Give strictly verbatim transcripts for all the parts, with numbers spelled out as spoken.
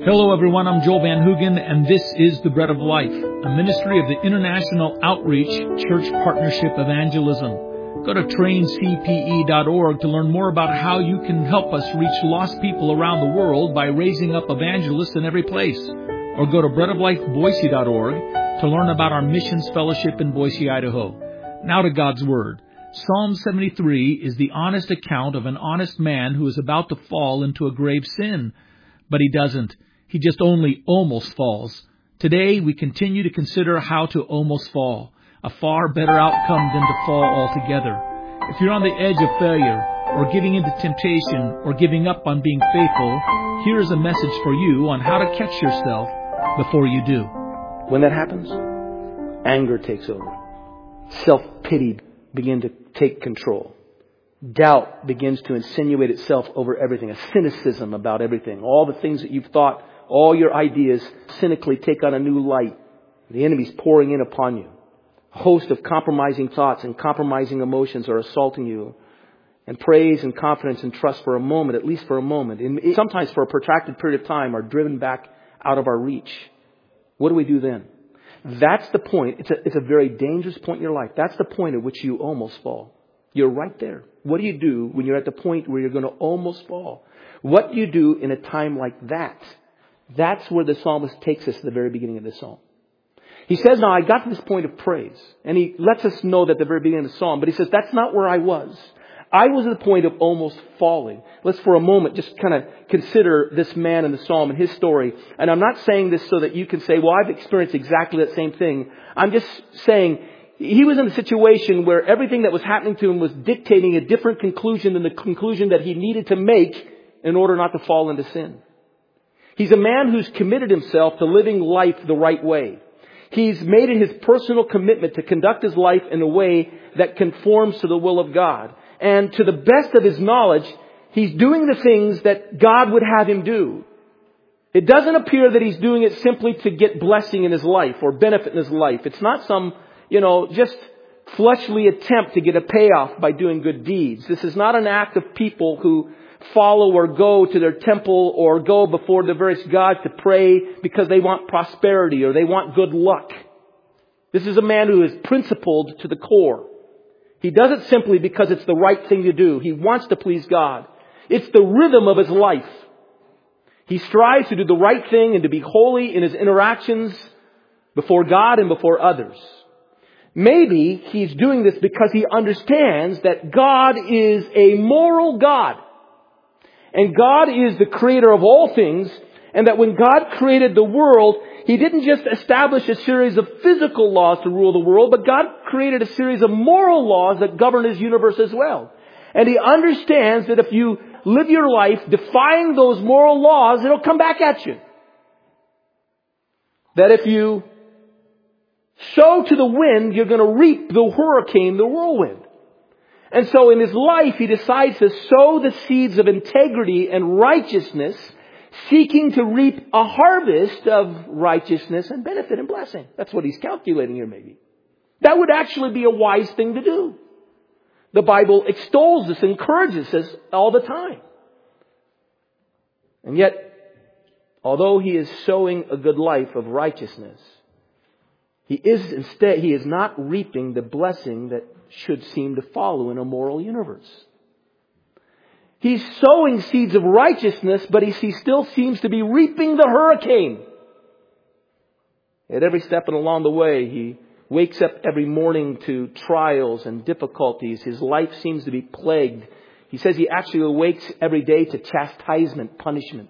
Hello everyone, I'm Joel Van Hoogen, and this is The Bread of Life, a ministry of the International Outreach Church Partnership Evangelism. Go to train c p e dot org to learn more about how you can help us reach lost people around the world by raising up evangelists in every place. Or go to bread of life boise dot org to learn about our missions fellowship in Boise, Idaho. Now to God's Word. Psalm seventy-three is the honest account of an honest man who is about to fall into a grave sin. But he doesn't. He just only almost falls. Today, we continue to consider how to almost fall, a far better outcome than to fall altogether. If you're on the edge of failure, or giving into temptation, or giving up on being faithful, here is a message for you on how to catch yourself before you do. When that happens, anger takes over. Self-pity begins to take control. Doubt begins to insinuate itself over everything, a cynicism about everything. All the things that you've thought, all your ideas cynically take on a new light. The enemy's pouring in upon you. A host of compromising thoughts and compromising emotions are assaulting you. And praise and confidence and trust for a moment, at least for a moment, and sometimes for a protracted period of time, are driven back out of our reach. What do we do then? That's the point. It's a, it's a very dangerous point in your life. That's the point at which you almost fall. You're right there. What do you do when you're at the point where you're going to almost fall? What do you do in a time like that? That's where the psalmist takes us at the very beginning of the psalm. He says, now I got to this point of praise. And he lets us know that at the very beginning of the psalm. But he says, that's not where I was. I was at the point of almost falling. Let's for a moment just kind of consider this man in the psalm and his story. And I'm not saying this so that you can say, well, I've experienced exactly that same thing. I'm just saying he was in a situation where everything that was happening to him was dictating a different conclusion than the conclusion that he needed to make in order not to fall into sin. He's a man who's committed himself to living life the right way. He's made it his personal commitment to conduct his life in a way that conforms to the will of God. And to the best of his knowledge, he's doing the things that God would have him do. It doesn't appear that he's doing it simply to get blessing in his life or benefit in his life. It's not some, you know, just fleshly attempt to get a payoff by doing good deeds. This is not an act of people who follow or go to their temple or go before the various gods to pray because they want prosperity or they want good luck. This is a man who is principled to the core. He does it simply because it's the right thing to do. He wants to please God. It's the rhythm of his life. He strives to do the right thing and to be holy in his interactions before God and before others. Maybe he's doing this because he understands that God is a moral God. And God is the creator of all things. And that when God created the world, He didn't just establish a series of physical laws to rule the world, but God created a series of moral laws that govern His universe as well. And He understands that if you live your life defying those moral laws, it'll come back at you. That if you sow to the wind, you're going to reap the hurricane, the whirlwind. And so in his life, he decides to sow the seeds of integrity and righteousness, seeking to reap a harvest of righteousness and benefit and blessing. That's what he's calculating here, maybe. That would actually be a wise thing to do. The Bible extols this, encourages this all the time. And yet, although he is sowing a good life of righteousness, he is instead, he is not reaping the blessing that should seem to follow in a moral universe. He's sowing seeds of righteousness, but he, he still seems to be reaping the hurricane. At every step along the way, he wakes up every morning to trials and difficulties. His life seems to be plagued. He says he actually awakes every day to chastisement, punishment.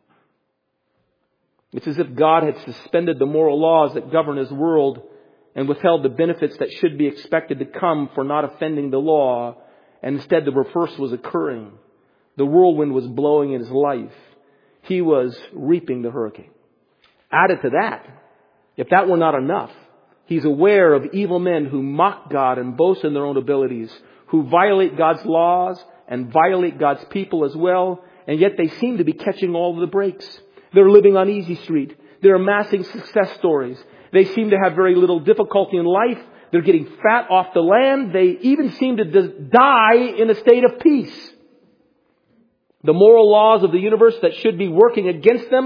It's as if God had suspended the moral laws that govern His world and withheld the benefits that should be expected to come for not offending the law. And instead the reverse was occurring. The whirlwind was blowing in his life. He was reaping the hurricane. Added to that, if that were not enough, he's aware of evil men who mock God and boast in their own abilities, who violate God's laws and violate God's people as well. And yet they seem to be catching all of the breaks. They're living on easy street. They're amassing success stories. They seem to have very little difficulty in life. They're getting fat off the land. They even seem to die in a state of peace. The moral laws of the universe that should be working against them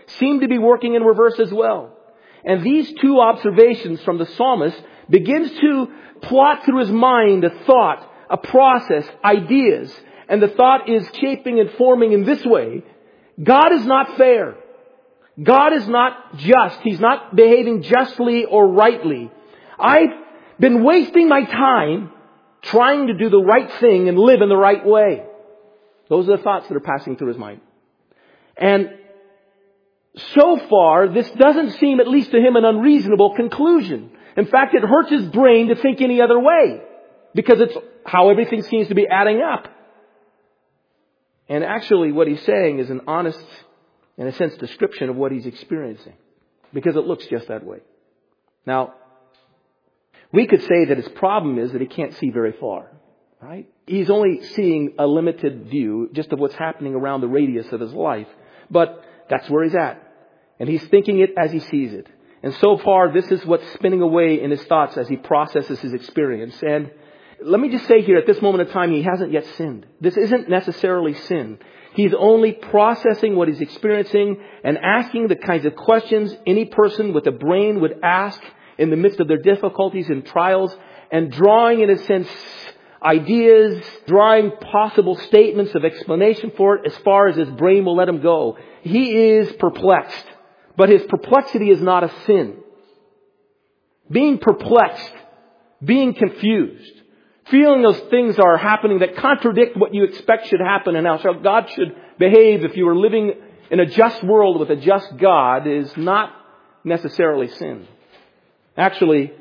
seem to be working in reverse as well. And these two observations from the psalmist begins to plot through his mind a thought, a process, ideas. And the thought is shaping and forming in this way. God is not fair. God is not just. He's not behaving justly or rightly. I've been wasting my time trying to do the right thing and live in the right way. Those are the thoughts that are passing through his mind. And so far, this doesn't seem, at least to him, an unreasonable conclusion. In fact, it hurts his brain to think any other way, because it's how everything seems to be adding up. And actually, what he's saying is an honest, in a sense, description of what he's experiencing, because it looks just that way. Now, we could say that his problem is that he can't see very far, right? He's only seeing a limited view just of what's happening around the radius of his life. But that's where he's at. And he's thinking it as he sees it. And so far, this is what's spinning away in his thoughts as he processes his experience. And let me just say here, at this moment of time, he hasn't yet sinned. This isn't necessarily sin. He's only processing what he's experiencing and asking the kinds of questions any person with a brain would ask in the midst of their difficulties and trials, and drawing, in a sense, ideas, drawing possible statements of explanation for it as far as his brain will let him go. He is perplexed, but his perplexity is not a sin. Being perplexed, being confused, feeling those things are happening that contradict what you expect should happen and how God should behave if you were living in a just world with a just God is not necessarily sin. Actually,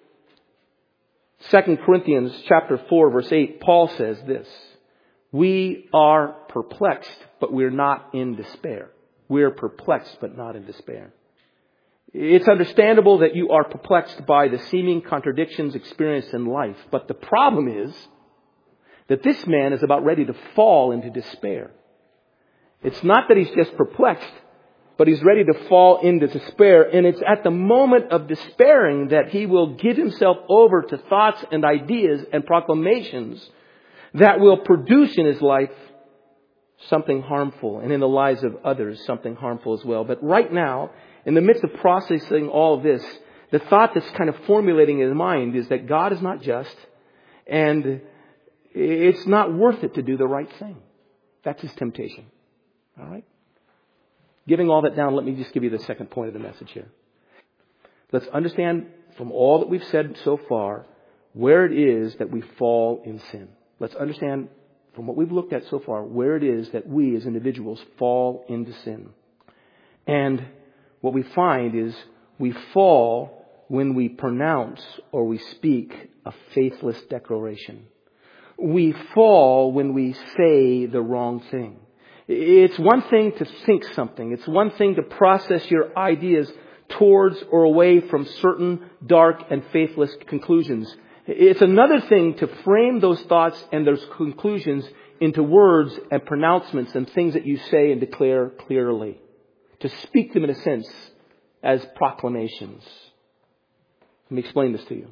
Second Corinthians chapter four, verse eight, Paul says this: we are perplexed, but we're not in despair. We're perplexed, but not in despair. It's understandable that you are perplexed by the seeming contradictions experienced in life. But the problem is that this man is about ready to fall into despair. It's not that he's just perplexed, but he's ready to fall into despair. And it's at the moment of despairing that he will give himself over to thoughts and ideas and proclamations that will produce in his life something harmful, and in the lives of others something harmful as well. But right now, in the midst of processing all of this, the thought that's kind of formulating in his mind is that God is not just, and it's not worth it to do the right thing. That's his temptation. All right? Giving all that down, let me just give you the second point of the message here. Let's understand from all that we've said so far where it is that we fall in sin. Let's understand from what we've looked at so far where it is that we as individuals fall into sin. And what we find is we fall when we pronounce or we speak a faithless declaration. We fall when we say the wrong thing. It's one thing to think something. It's one thing to process your ideas towards or away from certain dark and faithless conclusions. It's another thing to frame those thoughts and those conclusions into words and pronouncements and things that you say and declare clearly. To speak them in a sense as proclamations. Let me explain this to you.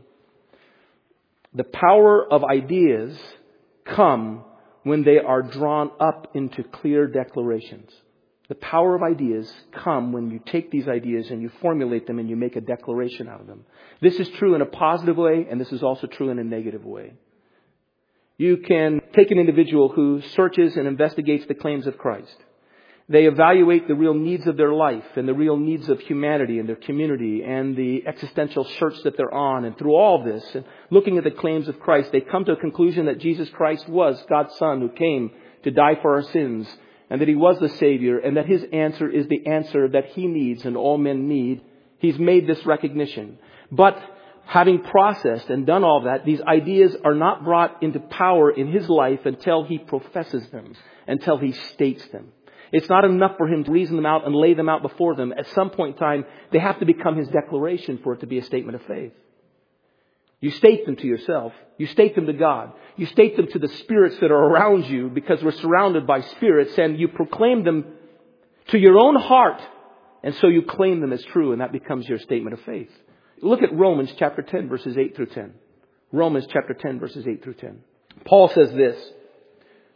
The power of ideas come when they are drawn up into clear declarations. The power of ideas come when you take these ideas and you formulate them and you make a declaration out of them. This is true in a positive way, and this is also true in a negative way. You can take an individual who searches and investigates the claims of Christ. They evaluate the real needs of their life and the real needs of humanity and their community and the existential search that they're on. And through all this, and looking at the claims of Christ, they come to a conclusion that Jesus Christ was God's Son who came to die for our sins, and that He was the Savior, and that His answer is the answer that He needs and all men need. He's made this recognition. But having processed and done all that, these ideas are not brought into power in his life until he professes them, until he states them. It's not enough for him to reason them out and lay them out before them. At some point in time, they have to become his declaration for it to be a statement of faith. You state them to yourself. You state them to God. You state them to the spirits that are around you, because we're surrounded by spirits, and you proclaim them to your own heart. And so you claim them as true, and that becomes your statement of faith. Look at Romans chapter ten, verses eight through ten. Romans chapter ten, verses eight through ten. Paul says this: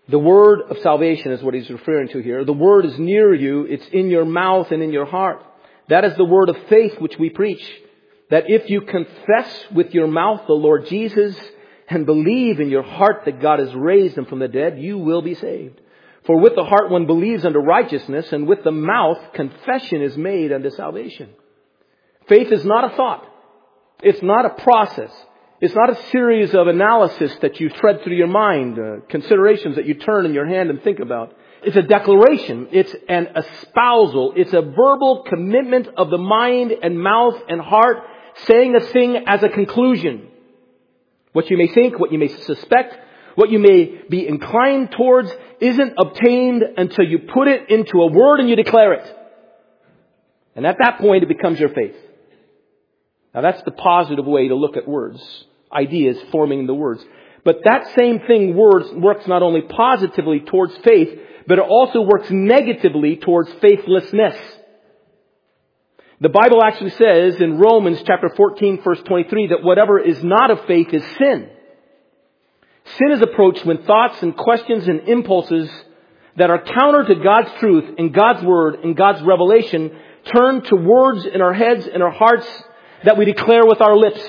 The word of salvation is what he's referring to here. The word is near you. It's in your mouth and in your heart. That is the word of faith which we preach. That if you confess with your mouth the Lord Jesus and believe in your heart that God has raised him from the dead, you will be saved. For with the heart one believes unto righteousness, and with the mouth confession is made unto salvation. Faith is not a thought. It's not a process. It's not a series of analysis that you thread through your mind, uh, considerations that you turn in your hand and think about. It's a declaration. It's an espousal. It's a verbal commitment of the mind and mouth and heart, saying a thing as a conclusion. What you may think, what you may suspect, what you may be inclined towards isn't obtained until you put it into a word and you declare it. And at that point, it becomes your faith. Now that's the positive way to look at words. Ideas forming the words. But that same thing words works not only positively towards faith, but it also works negatively towards faithlessness. The Bible actually says in Romans chapter fourteen, verse twenty-three, that whatever is not of faith is sin. Sin is approached when thoughts and questions and impulses that are counter to God's truth and God's word and God's revelation turn to words in our heads and our hearts that we declare with our lips.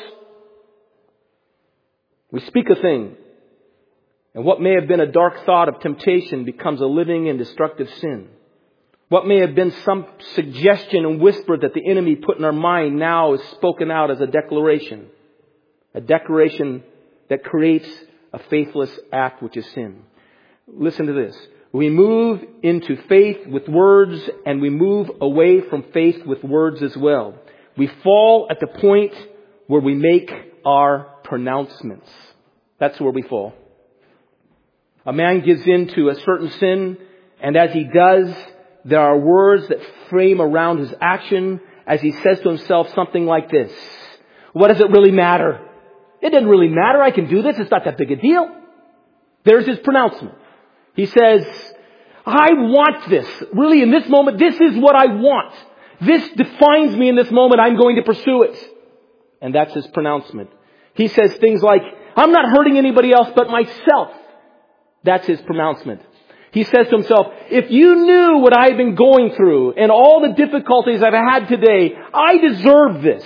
We speak a thing, and what may have been a dark thought of temptation becomes a living and destructive sin. What may have been some suggestion and whisper that the enemy put in our mind now is spoken out as a declaration. A declaration that creates a faithless act, which is sin. Listen to this. We move into faith with words, and we move away from faith with words as well. We fall at the point where we make our pronouncements. That's where we fall. A man gives in to a certain sin, and as he does, there are words that frame around his action as he says to himself something like this. What does it really matter? It doesn't really matter. I can do this. It's not that big a deal. There's his pronouncement. He says, I want this. Really, in this moment, this is what I want. This defines me in this moment. I'm going to pursue it. And that's his pronouncement. He says things like, I'm not hurting anybody else but myself. That's his pronouncement. He says to himself, if you knew what I've been going through and all the difficulties I've had today, I deserve this.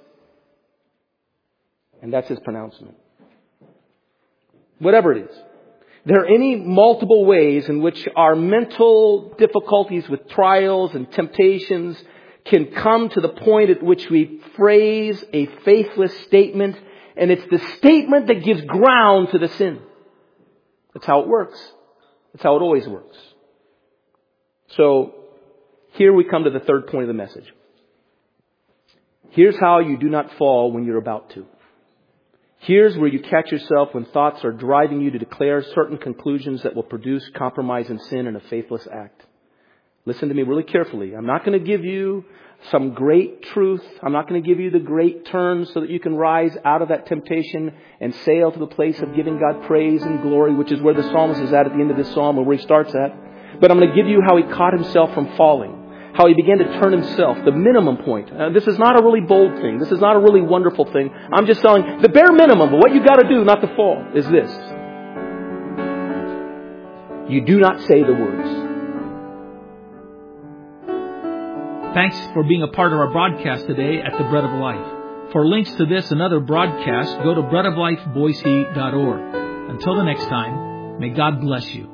And that's his pronouncement. Whatever it is. There are any multiple ways in which our mental difficulties with trials and temptations can come to the point at which we phrase a faithless statement, and it's the statement that gives ground to the sin. That's how it works. That's how it always works. So, here we come to the third point of the message. Here's how you do not fall when you're about to. Here's where you catch yourself when thoughts are driving you to declare certain conclusions that will produce compromise and sin and a faithless act. Listen to me really carefully. I'm not going to give you some great truth. I'm not going to give you the great turns so that you can rise out of that temptation and sail to the place of giving God praise and glory, which is where the psalmist is at at the end of this psalm, or where he starts at. But I'm going to give you how he caught himself from falling. How he began to turn himself, the minimum point. Uh, this is not a really bold thing. This is not a really wonderful thing. I'm just telling the bare minimum of what you got to do not to fall is this. You do not say the words. Thanks for being a part of our broadcast today at the Bread of Life. For links to this and other broadcasts, go to bread of life boise dot org. Until the next time, may God bless you.